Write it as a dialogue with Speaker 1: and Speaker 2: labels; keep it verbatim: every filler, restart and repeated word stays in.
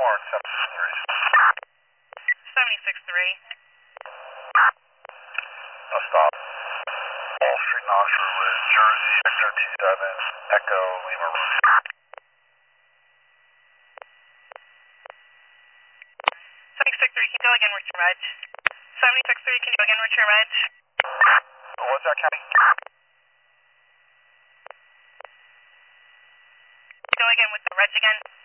Speaker 1: more, seventy-six three.
Speaker 2: seventy-six three.
Speaker 1: No stop. Wall Street, Knoxford with Jersey, Victor T seven, Echo, Lima Romeo.
Speaker 2: seventy-six three, can you go again with your reg? seventy-six three, can you go again with your reg?
Speaker 1: What's that, Kenny?
Speaker 2: Go again with the reg again.